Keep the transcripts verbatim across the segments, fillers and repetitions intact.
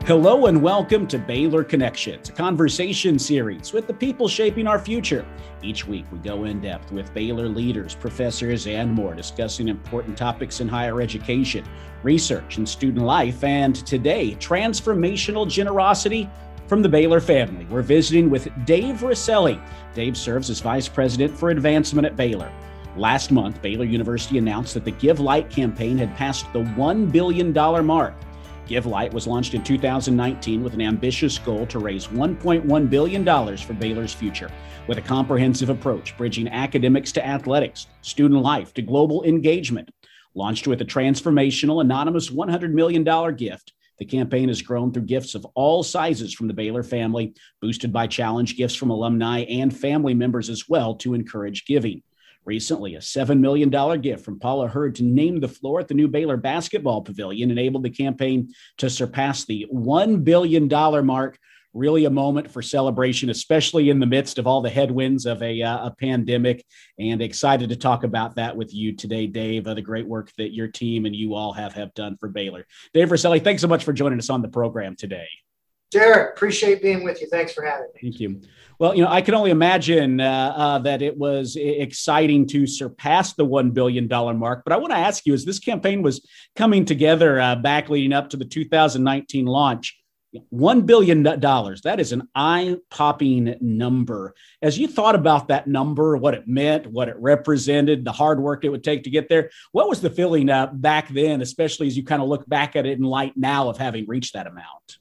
Hello and welcome to Baylor Connections, a conversation series with the people shaping our future. Each week we go in depth with Baylor leaders, professors, and more, discussing important topics in higher education, research, and student life. And today, transformational generosity from the Baylor family. We're visiting with Dave Rosselli. Dave serves as Vice President for Advancement at Baylor. Last month, Baylor University announced that the Give Light campaign had passed the one billion dollars mark. Give Light was launched in two thousand nineteen with an ambitious goal to raise one point one billion dollars for Baylor's future, with a comprehensive approach bridging academics to athletics, student life to global engagement. Launched with a transformational anonymous one hundred million dollars gift, the campaign has grown through gifts of all sizes from the Baylor family, boosted by challenge gifts from alumni and family members as well to encourage giving. Recently, a seven million dollars gift from Paula Hurd to name the floor at the new Baylor basketball pavilion enabled the campaign to surpass the one billion dollars mark. Really a moment for celebration, especially in the midst of all the headwinds of a, uh, a pandemic. And excited to talk about that with you today, Dave, uh, the great work that your team and you all have, have done for Baylor. Dave Rosselli, thanks so much for joining us on the program today. Derek, appreciate being with you. Thanks for having me. Thank you. Well, you know, I can only imagine uh, uh, that it was exciting to surpass the one billion dollars mark. But I want to ask you, as this campaign was coming together uh, back leading up to the two thousand nineteen launch, one billion dollars, that is an eye-popping number. As you thought about that number, what it meant, what it represented, the hard work it would take to get there, what was the feeling uh, back then, especially as you kind of look back at it in light now of having reached that amount?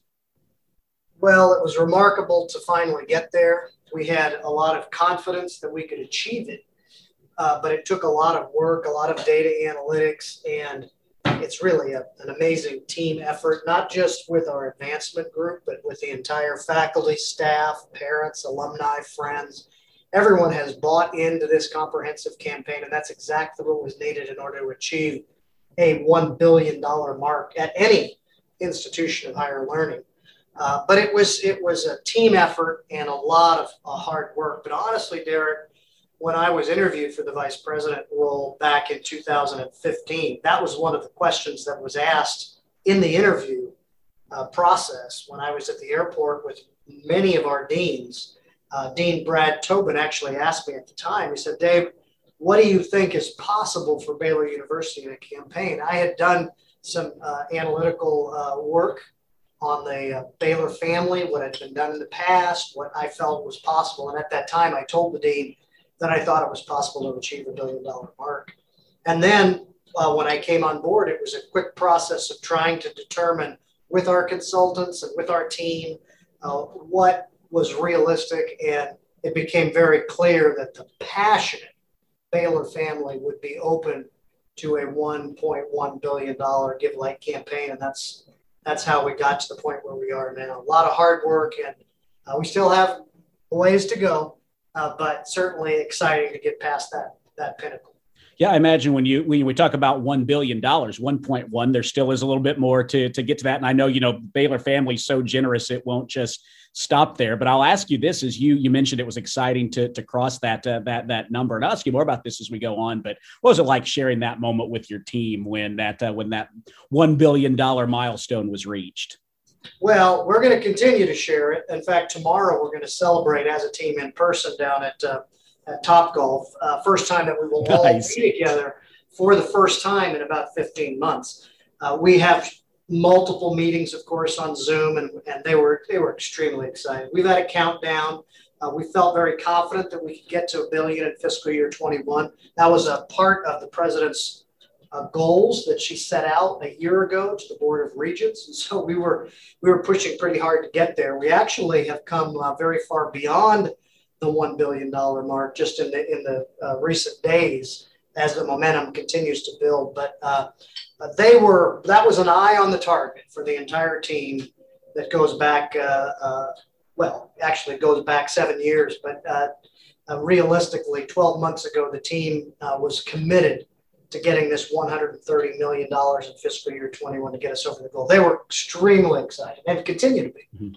Well, it was remarkable to finally get there. We had a lot of confidence that we could achieve it, uh, but it took a lot of work, a lot of data analytics, and it's really a, an amazing team effort, not just with our advancement group, but with the entire faculty, staff, parents, alumni, friends. Everyone has bought into this comprehensive campaign, and that's exactly what was needed in order to achieve a one billion dollars mark at any institution of higher learning. Uh, but it was it was a team effort and a lot of uh, hard work. But honestly, Derek, when I was interviewed for the vice president role back in two thousand fifteen, that was one of the questions that was asked in the interview uh, process when I was at the airport with many of our deans. Uh, Dean Brad Tobin actually asked me at the time, he said, Dave, what do you think is possible for Baylor University in a campaign? I had done some uh, analytical uh, work on the uh, Baylor family, what had been done in the past, what I felt was possible. And at that time, I told the dean that I thought it was possible to achieve a billion dollar mark. And then uh, when I came on board, it was a quick process of trying to determine with our consultants and with our team uh, what was realistic. And it became very clear that the passionate Baylor family would be open to a one point one billion dollars Give Light campaign. And that's That's how we got to the point where we are now. A lot of hard work, and uh, we still have a ways to go, uh, but certainly exciting to get past that that pinnacle. Yeah, I imagine when you when we talk about one billion dollars, one point one, there still is a little bit more to, to get to that. And I know, you know, Baylor family's so generous, it won't just stop there. But I'll ask you this, as you you mentioned, it was exciting to to cross that uh, that that number. And I'll ask you more about this as we go on. But what was it like sharing that moment with your team when that uh, when that one billion dollars milestone was reached? Well, we're going to continue to share it. In fact, tomorrow we're going to celebrate as a team in person down at uh, at Topgolf. Uh, first time that we will all Nice. be together for the first time in about fifteen months. Uh, we have multiple meetings, of course, on Zoom, and, and they were they were extremely excited. We've had a countdown. Uh, we felt very confident that we could get to a billion in fiscal year twenty-one. That was a part of the president's uh, goals that she set out a year ago to the Board of Regents, and so we were we were pushing pretty hard to get there. We actually have come uh, very far beyond the one billion dollars mark just in the in the uh, recent days as the momentum continues to build. But uh, they were, that was an eye on the target for the entire team that goes back, uh, uh, well, actually it goes back seven years, but uh, uh, realistically, twelve months ago, the team uh, was committed to getting this one hundred thirty million dollars in fiscal year twenty-one to get us over the goal. They were extremely excited and continue to be. Mm-hmm.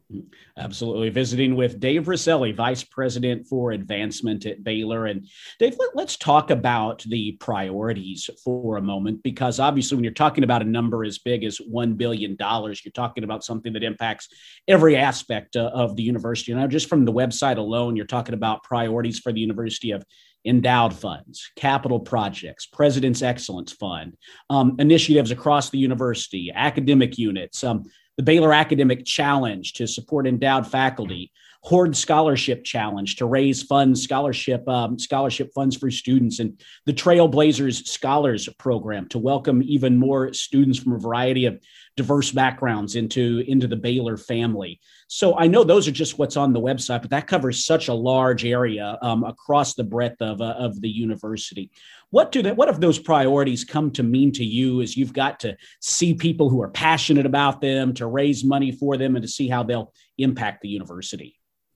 Absolutely. Visiting with Dave Rosselli, Vice President for Advancement at Baylor. And Dave, let, let's talk about the priorities for a moment, because obviously when you're talking about a number as big as one billion dollars, you're talking about something that impacts every aspect uh, of the university. Now, just from the website alone, you're talking about priorities for the university of endowed funds, capital projects, President's Excellence Fund, um, initiatives across the university, academic units, um, the Baylor Academic Challenge to support endowed faculty, Horde Scholarship Challenge to raise funds, scholarship um, scholarship funds for students, and the Trailblazers Scholars Program to welcome even more students from a variety of diverse backgrounds into, into the Baylor family. So I know those are just what's on the website, but that covers such a large area um, across the breadth of, uh, of the university. What do that, what have those priorities come to mean to you as you've got to see people who are passionate about them, to raise money for them, and to see how they'll impact the university?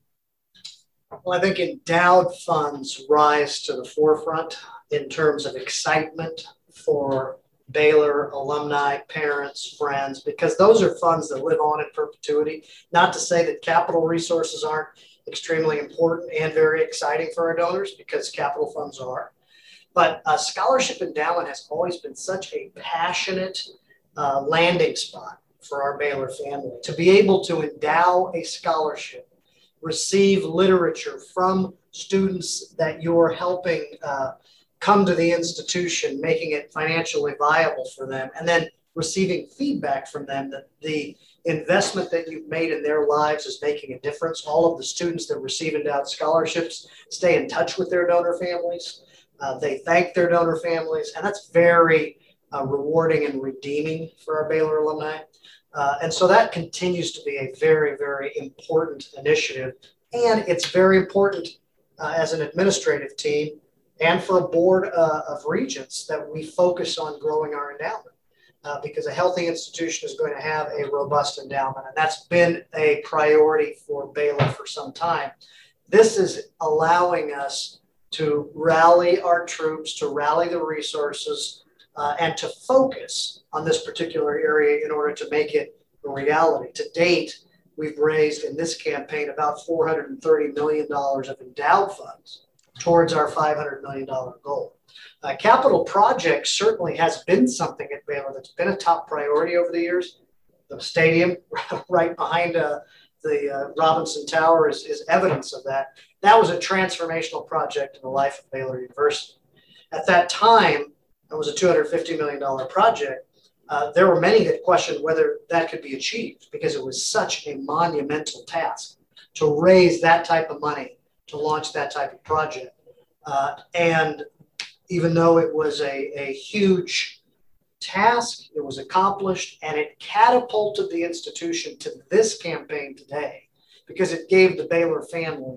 Well, I think endowed funds rise to the forefront in terms of excitement for Baylor alumni, parents, friends, because those are funds that live on in perpetuity. Not to say that capital resources aren't extremely important and very exciting for our donors, because capital funds are. But uh, scholarship endowment has always been such a passionate uh, landing spot for our Baylor family. To be able to endow a scholarship, receive literature from students that you're helping uh, come to the institution, making it financially viable for them, and then receiving feedback from them that the investment that you've made in their lives is making a difference. All of the students that receive endowed scholarships stay in touch with their donor families. Uh, they thank their donor families, and that's very uh, rewarding and redeeming for our Baylor alumni. Uh, and so that continues to be a very, very important initiative. And it's very important uh, as an administrative team and for a board uh, of regents that we focus on growing our endowment, uh, because a healthy institution is going to have a robust endowment. And that's been a priority for Baylor for some time. This is allowing us to rally our troops, to rally the resources, uh, and to focus on this particular area in order to make it a reality. To date, we've raised in this campaign about four hundred thirty million dollars of endowed funds towards our five hundred million dollars goal. Uh, capital projects certainly has been something at Baylor that's been a top priority over the years. The stadium right behind uh, the uh, Robinson Tower is, is evidence of that. That was a transformational project in the life of Baylor University. At that time, it was a two hundred fifty million dollars project. Uh, there were many that questioned whether that could be achieved, because it was such a monumental task to raise that type of money to launch that type of project. Uh, and even though it was a, a huge task, it was accomplished, and it catapulted the institution to this campaign today, because it gave the Baylor family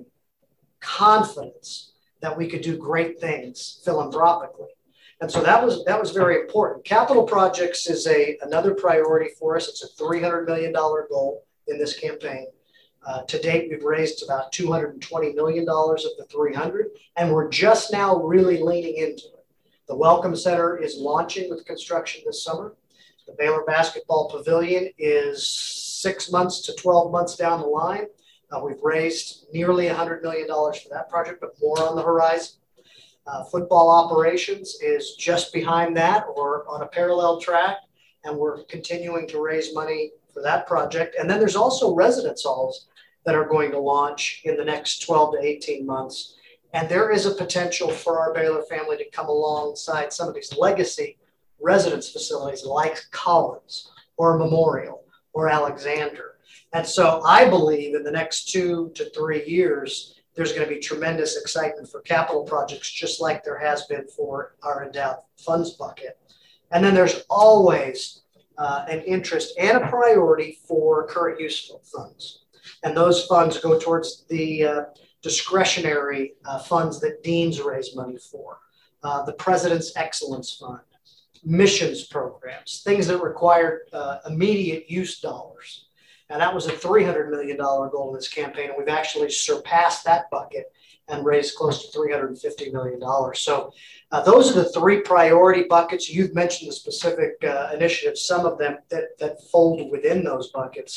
confidence that we could do great things philanthropically. And so that was that was very important. Capital projects is a another priority for us. It's a three hundred million dollars goal in this campaign. Uh, to date, we've raised about two hundred twenty million dollars of the three hundred, and we're just now really leaning into it. The Welcome Center is launching with construction this summer. The Baylor Basketball Pavilion is six months to twelve months down the line. Uh, we've raised nearly one hundred million dollars for that project, but more on the horizon. Uh, football operations is just behind that, or on a parallel track, and we're continuing to raise money for that project. And then there's also residence halls that are going to launch in the next twelve to eighteen months. And there is a potential for our Baylor family to come alongside some of these legacy residence facilities like Collins or Memorial or Alexander. And so I believe in the next two to three years, there's going to be tremendous excitement for capital projects, just like there has been for our endowed funds bucket. And then there's always uh, an interest and a priority for current use funds. And those funds go towards the uh, discretionary uh, funds that deans raise money for, uh, the President's Excellence Fund, missions programs, things that require uh, immediate use dollars. And that was a three hundred million dollars goal in this campaign. And we've actually surpassed that bucket and raised close to three hundred fifty million dollars. So uh, those are the three priority buckets. You've mentioned the specific uh, initiatives, some of them that, that fold within those buckets.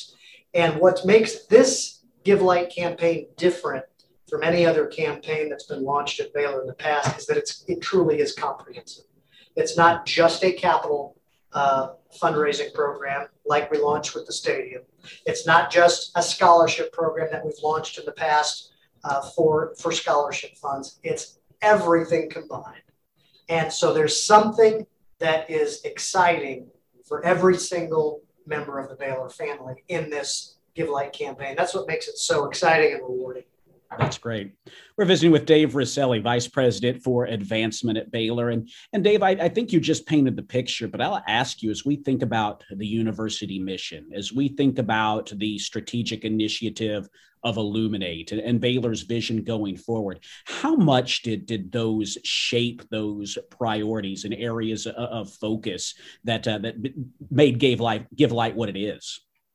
And what makes this Give Light campaign different from any other campaign that's been launched at Baylor in the past is that it's, it truly is comprehensive. It's not just a capital uh, fundraising program like we launched with the stadium. It's not just a scholarship program that we've launched in the past uh, for, for scholarship funds. It's everything combined. And so there's something that is exciting for every single member of the Baylor family in this Give Light campaign. That's what makes it so exciting and rewarding. That's great. We're visiting with Dave Rosselli, Vice President for Advancement at Baylor. And, and Dave, I, I think you just painted the picture, but I'll ask you, as we think about the university mission, as we think about the strategic initiative of Illuminate and, and Baylor's vision going forward, how much did, did those shape those priorities and areas of, of focus that, uh, that made Give Light, Give Light what it is?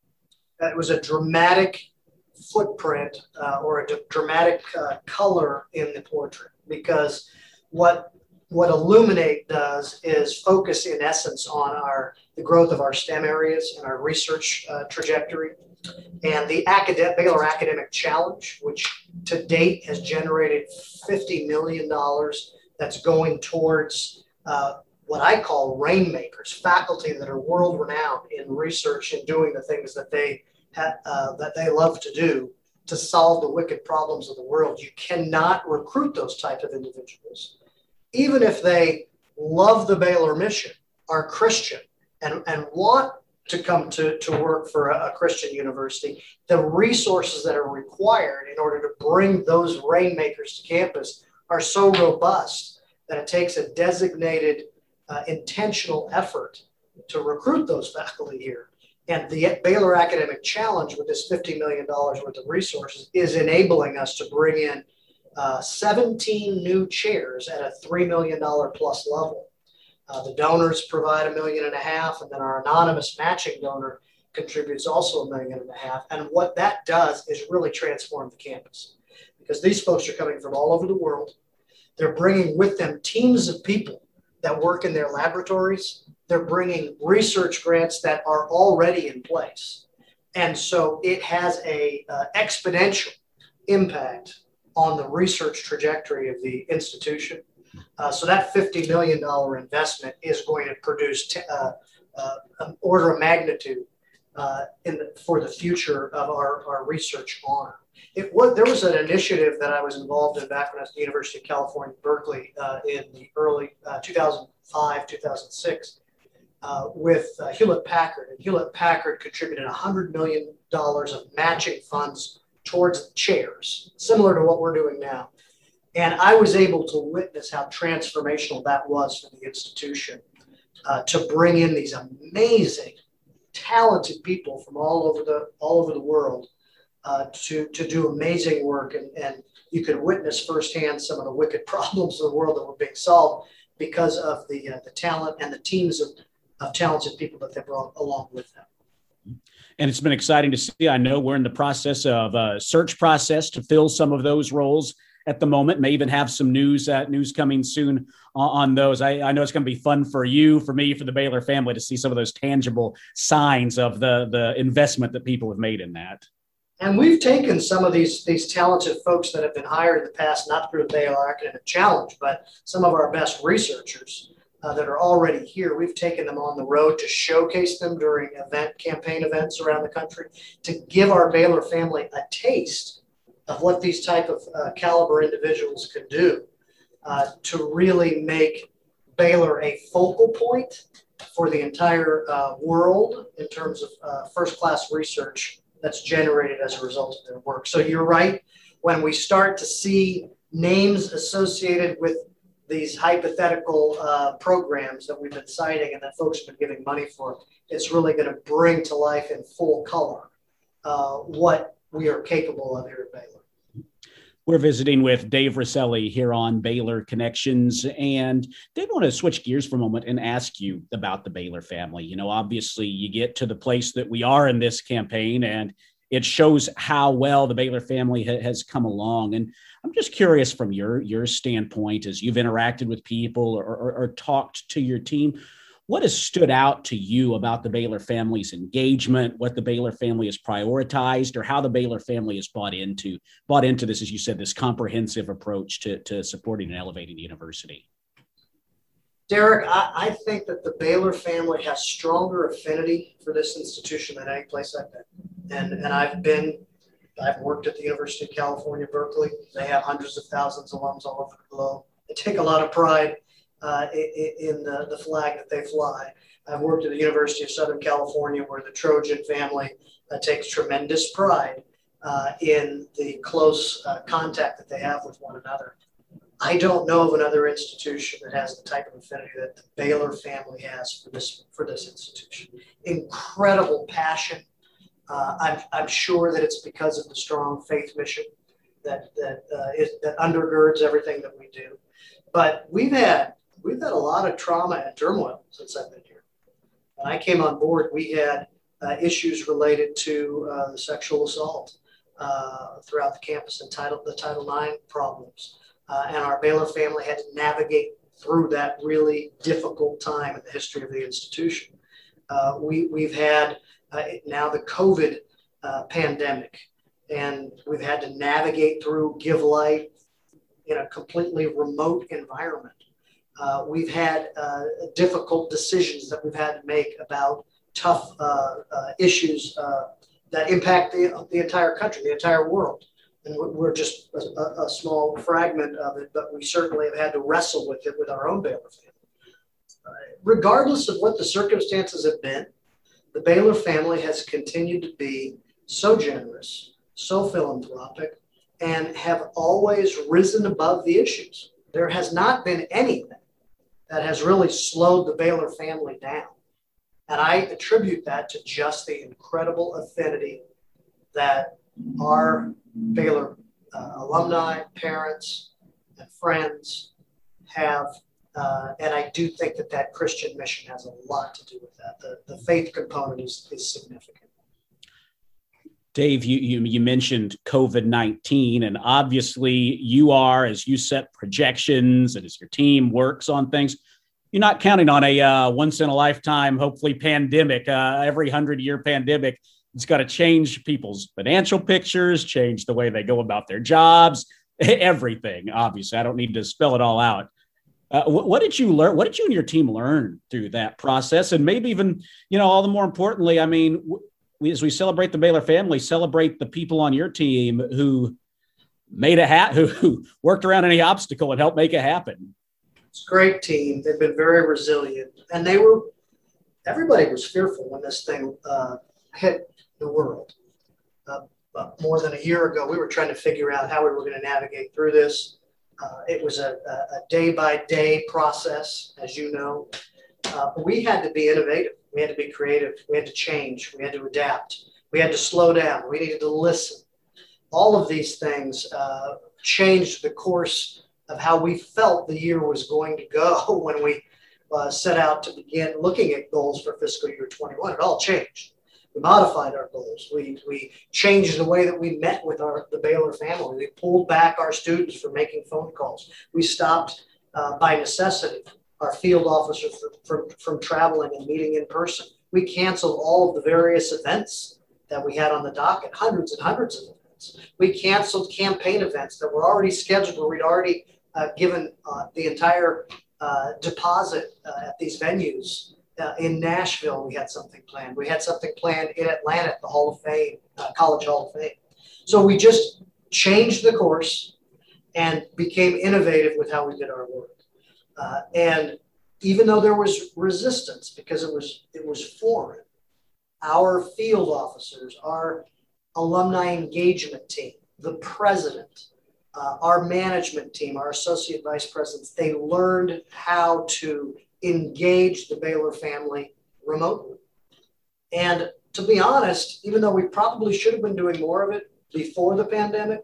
It was a dramatic footprint uh, or a d- dramatic uh, color in the portrait, because what what Illuminate does is focus in essence on our the growth of our STEM areas and our research uh, trajectory, and the academic Baylor Academic Challenge, which to date has generated fifty million dollars that's going towards uh, what I call rainmakers, faculty that are world renowned in research and doing the things that they Uh, that they love to do to solve the wicked problems of the world. You cannot recruit those types of individuals, even if they love the Baylor mission, are Christian, and, and want to come to, to work for a, a Christian university. The resources that are required in order to bring those rainmakers to campus are so robust that it takes a designated, uh, intentional effort to recruit those faculty here. And the Baylor Academic Challenge, with this fifty million dollars worth of resources, is enabling us to bring in uh, seventeen new chairs at a three million dollars plus level. Uh, the donors provide a million and a half, and then our anonymous matching donor contributes also a million and a half. And what that does is really transform the campus, because these folks are coming from all over the world. They're bringing with them teams of people that work in their laboratories. They're bringing research grants that are already in place. And so it has a uh, exponential impact on the research trajectory of the institution. Uh, so that fifty million dollars investment is going to produce t- uh, uh, an order of magnitude uh, in the, for the future of our, our research arm. It was, there was an initiative that I was involved in back when I was at the University of California, Berkeley, uh, in the early uh, two thousand five, two thousand six. Uh, with uh, Hewlett Packard, and Hewlett Packard contributed one hundred million dollars of matching funds towards chairs, similar to what we're doing now. And I was able to witness how transformational that was for the institution uh, to bring in these amazing, talented people from all over the all over the world uh, to, to do amazing work. And, and you could witness firsthand some of the wicked problems of the world that were being solved because of the, uh, the talent and the teams of of talented people that they brought along with them. And it's been exciting to see. I know we're in the process of a search process to fill some of those roles at the moment. May even have some news uh, news coming soon on, on those. I, I know it's going to be fun for you, for me, for the Baylor family to see some of those tangible signs of the, the investment that people have made in that. And we've taken some of these, these talented folks that have been hired in the past, not through the Baylor Academic Challenge, but some of our best researchers Uh, that are already here. We've taken them on the road to showcase them during event campaign events around the country, to give our Baylor family a taste of what these type of uh, caliber individuals can do, uh, to really make Baylor a focal point for the entire uh, world in terms of uh, first-class research that's generated as a result of their work. So you're right. When we start to see names associated with these hypothetical uh, programs that we've been citing and that folks have been giving money for, it's really going to bring to life in full color uh, what we are capable of here at Baylor. We're visiting with Dave Rosselli here on Baylor Connections. And Dave, I want to switch gears for a moment and ask you about the Baylor family. You know, obviously you get to the place that we are in this campaign, and it shows how well the Baylor family ha- has come along. And I'm just curious, from your, your standpoint, as you've interacted with people or, or, or talked to your team, What has stood out to you about the Baylor family's engagement, what the Baylor family has prioritized, or how the Baylor family has bought into bought into this, as you said, this comprehensive approach to, to supporting and elevating the university? Derek, I, I think that the Baylor family has stronger affinity for this institution than any place I've been. And, and I've been, I've worked at the University of California, Berkeley. They have hundreds of thousands of alums all over the globe. They take a lot of pride Uh, in, in the, the flag that they fly. I've worked at the University of Southern California, where the Trojan family uh, takes tremendous pride uh, in the close uh, contact that they have with one another. I don't know of another institution that has the type of affinity that the Baylor family has for this for this institution. Incredible passion. Uh, I'm, I'm sure that it's because of the strong faith mission that that uh, is, that undergirds everything that we do. But we've had We've had a lot of trauma and turmoil since I've been here. When I came on board, we had uh, issues related to uh, the sexual assault uh, throughout the campus and title, the Title nine problems. Uh, and our Baylor family had to navigate through that really difficult time in the history of the institution. Uh, we, we've had uh, now the COVID uh, pandemic, and we've had to navigate through Give Life in a completely remote environment. Uh, we've had uh, difficult decisions that we've had to make about tough uh, uh, issues uh, that impact the, the entire country, the entire world. And we're just a, a small fragment of it, but we certainly have had to wrestle with it with our own Baylor family. Uh, regardless of what the circumstances have been, the Baylor family has continued to be so generous, so philanthropic, and have always risen above the issues. There has not been anything that has really slowed the Baylor family down. And I attribute that to just the incredible affinity that our Baylor uh, alumni, parents, and friends have. Uh, and I do think that that Christian mission has a lot to do with that. The, the faith component is, is significant. Dave, you, you, you mentioned COVID nineteen, and obviously you are, as you set projections and as your team works on things, you're not counting on a uh, once-in-a-lifetime, hopefully, pandemic, uh, every hundred-year pandemic. It's got to change people's financial pictures, change the way they go about their jobs, everything, obviously. I don't need to spell it all out. Uh, what, what did you learn? What did you and your team learn through that process? And maybe even, you know, all the more importantly, I mean, w- We, as we celebrate the Baylor family, celebrate the people on your team who made it ha- who, who worked around any obstacle and helped make it happen. It's a great team. They've been very resilient, and they were. Everybody was fearful when this thing uh, hit the world. Uh, more than a year ago, we were trying to figure out how we were going to navigate through this. Uh, it was a, a day-by-day process, as you know. Uh, but we had to be innovative. We had to be creative. We had to change. We had to adapt. We had to slow down. We needed to listen. All of these things uh, changed the course of how we felt the year was going to go when we uh, set out to begin looking at goals for fiscal year twenty-one. It all changed. We modified our goals. We, we changed the way that we met with our the Baylor family. We pulled back our students from making phone calls. We stopped uh, by necessity our field officers from, from, from traveling and meeting in person. We canceled all of the various events that we had on the docket, hundreds and hundreds of events. We canceled campaign events that were already scheduled, where we'd already uh, given uh, the entire uh, deposit uh, at these venues. Uh, in Nashville, we had something planned. We had something planned in Atlanta at the Hall of Fame, uh, College Hall of Fame. So we just changed the course and became innovative with how we did our work. Uh, and even though there was resistance because it was it was foreign, our field officers, our alumni engagement team, the president, uh, our management team, our associate vice presidents, they learned how to engage the Baylor family remotely. And to be honest, even though we probably should have been doing more of it before the pandemic,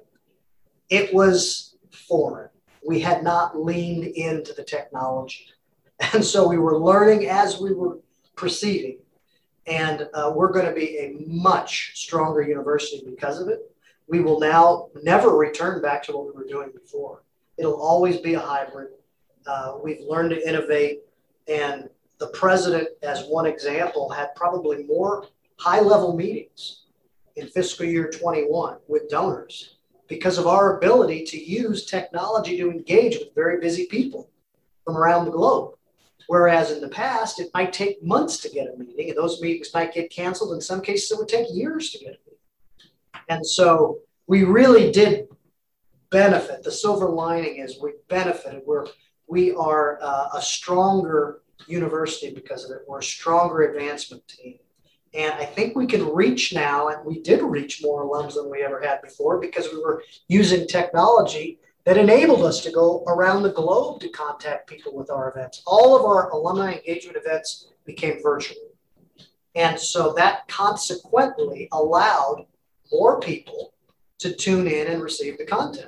it was foreign. We had not leaned into the technology. And so we were learning as we were proceeding. And uh, we're going to be a much stronger university because of it. We will now never return back to what we were doing before. It'll always be a hybrid. Uh, we've learned to innovate. And the president, as one example, had probably more high-level meetings in fiscal year twenty-one with donors because of our ability to use technology to engage with very busy people from around the globe. Whereas in the past, it might take months to get a meeting, and those meetings might get canceled. In some cases, it would take years to get a meeting. And so we really did benefit. The silver lining is we benefited. We're, we are uh, a stronger university because of it. We're a stronger advancement team. And I think we can reach now, and we did reach more alums than we ever had before because we were using technology that enabled us to go around the globe to contact people with our events. All of our alumni engagement events became virtual. And so that consequently allowed more people to tune in and receive the content.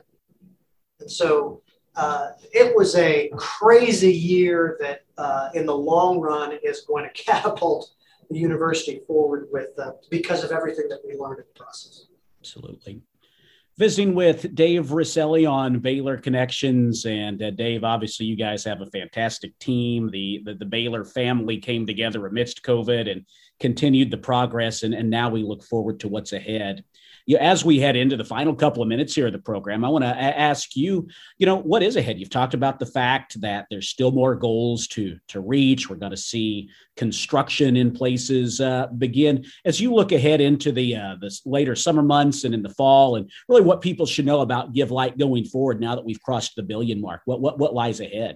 And so uh, it was a crazy year that uh, in the long run is going to catapult the university forward with uh, because of everything that we learned in the process. Absolutely. Visiting with Dave Rosselli on Baylor Connections. And uh, Dave, obviously you guys have a fantastic team. The, the, the Baylor family came together amidst COVID and continued the progress. And, and now we look forward to what's ahead. You, as we head into the final couple of minutes here of the program, I want to a- ask you, you know, what is ahead? You've talked about the fact that there's still more goals to, to reach. We're going to see construction in places uh, begin. As you look ahead into the, uh, the later summer months and in the fall, and really what people should know about Give Light going forward now that we've crossed the billion mark, what, what, what lies ahead?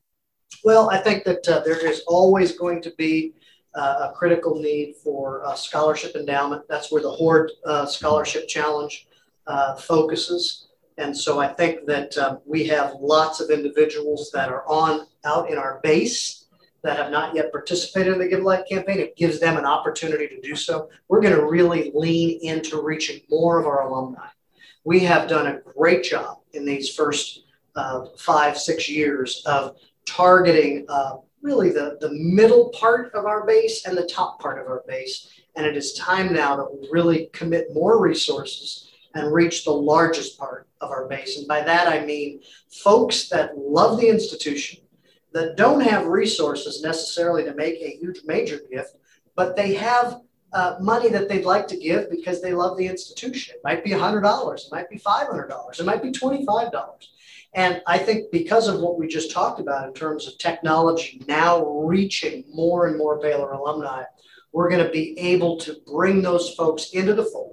Well, I think that uh, there is always going to be Uh, a critical need for uh, scholarship endowment. That's where the Horde uh, Scholarship Challenge uh, focuses. And so I think that um, we have lots of individuals that are on out in our base that have not yet participated in the Give Light campaign. It gives them an opportunity to do so. We're going to really lean into reaching more of our alumni. We have done a great job in these first uh, five, six years of targeting uh, really the, the middle part of our base and the top part of our base. And it is time now that we really commit more resources and reach the largest part of our base. And by that, I mean folks that love the institution, that don't have resources necessarily to make a huge major gift, but they have uh, money that they'd like to give because they love the institution. It might be one hundred dollars, it might be five hundred dollars, it might be twenty-five dollars. And I think because of what we just talked about in terms of technology now reaching more and more Baylor alumni, we're going to be able to bring those folks into the fold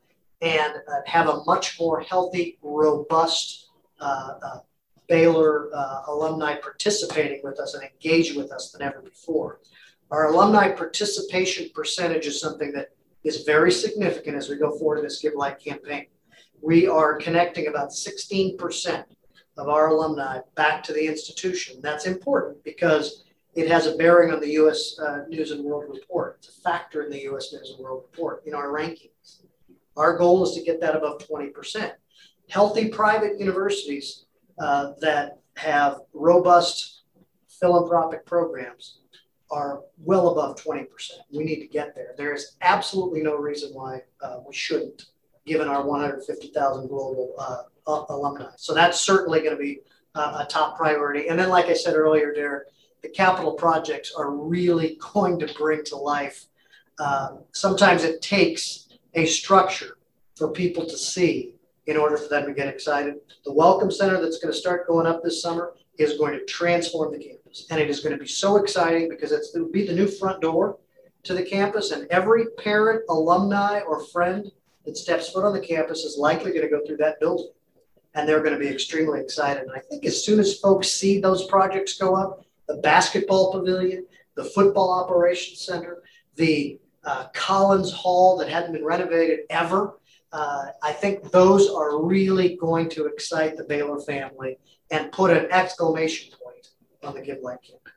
and uh, have a much more healthy, robust uh, uh, Baylor uh, alumni participating with us and engaging with us than ever before. Our alumni participation percentage is something that is very significant as we go forward in this Give Light campaign. We are connecting about sixteen percent of our alumni back to the institution. That's important because it has a bearing on the U S uh, News and World Report. It's a factor in the U S News and World Report in our rankings. Our goal is to get that above twenty percent. Healthy private universities uh, that have robust philanthropic programs are well above twenty percent. We need to get there. There is absolutely no reason why uh, we shouldn't, given our one hundred fifty thousand global uh, alumni. So that's certainly going to be uh, a top priority. And then, like I said earlier, Derek, the capital projects are really going to bring to life. Um, sometimes it takes a structure for people to see in order for them to get excited. The Welcome Center that's going to start going up this summer is going to transform the campus. And it is going to be so exciting because it's, it will be the new front door to the campus. And every parent, alumni, or friend that steps foot on the campus is likely going to go through that building. And they're going to be extremely excited. And I think as soon as folks see those projects go up, the basketball pavilion, the football operations center, the uh, Collins Hall that hadn't been renovated ever, uh, I think those are really going to excite the Baylor family and put an exclamation point on the Give Light campaign.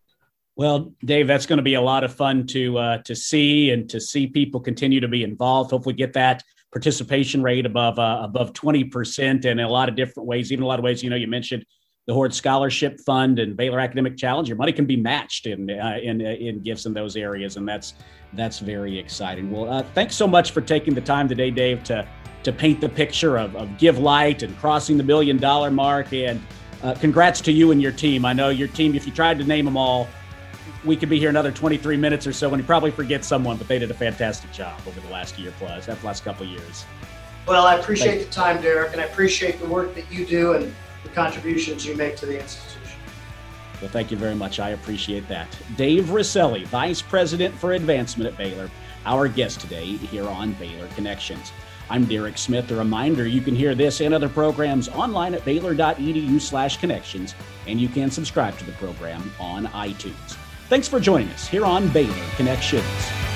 Well, Dave, that's going to be a lot of fun to uh, to see and to see people continue to be involved. Hopefully get that participation rate above uh, above twenty percent in a lot of different ways, even a lot of ways. You know, you mentioned the Horde Scholarship Fund and Baylor Academic Challenge. Your money can be matched in uh, in uh, in gifts in those areas, and that's that's very exciting. Well, uh, thanks so much for taking the time today, Dave, to to paint the picture of, of Give Light and crossing the billion dollar mark. And uh, congrats to you and your team. I know your team, if you tried to name them all, we could be here another twenty-three minutes or so, and he probably forgets someone, but they did a fantastic job over the last year plus, that last couple of years. Well, I appreciate the time, Derek, and I appreciate the work that you do and the contributions you make to the institution. Well, thank you very much. I appreciate that. Dave Rosselli, Vice President for Advancement at Baylor, our guest today here on Baylor Connections. I'm Derek Smith. A reminder, you can hear this and other programs online at baylor.edu slash connections, and you can subscribe to the program on iTunes. Thanks for joining us here on Baylor Connections.